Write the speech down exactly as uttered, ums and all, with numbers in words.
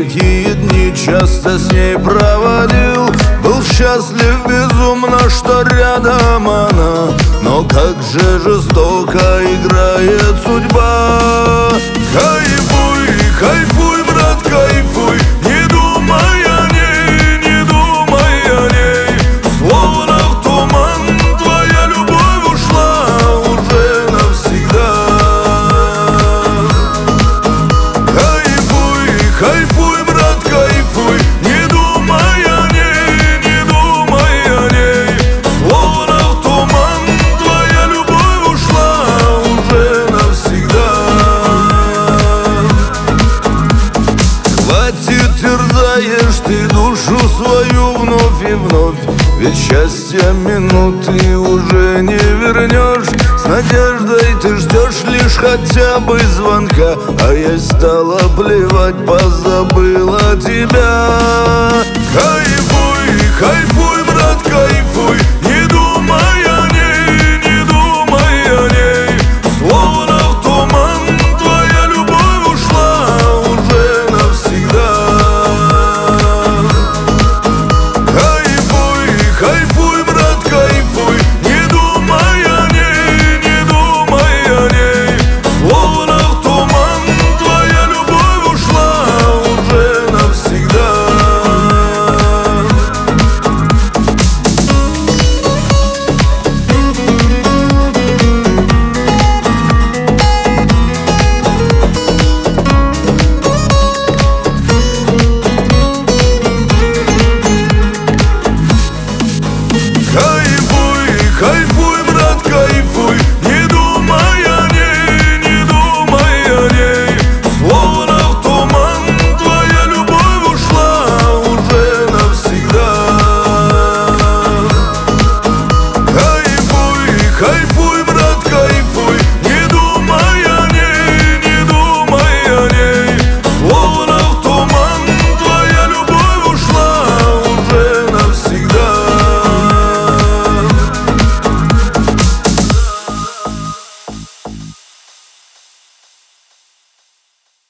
яркие дни часто с ней проводил. Был счастлив безумно, что рядом она, но как же жестоко играет судьба. Кайфуй, кайфуй, брат, кайфуй, не думай о ней, не думай о ней. Словно в туман твоя любовь ушла уже навсегда. Кайфуй, кайфуй, брат, кайфуй, не думай о ней, не думай о ней. Словно в туман твоя любовь ушла уже навсегда. Хватит, терзаешь ты душу свою вновь и вновь, ведь счастья минуты уже не вернешь. С надеждой ты ждешь лишь хотя бы звонка, а ей стало плевать, позабыла тебя. Кайфуй, кайфуй, брат, кайфуй,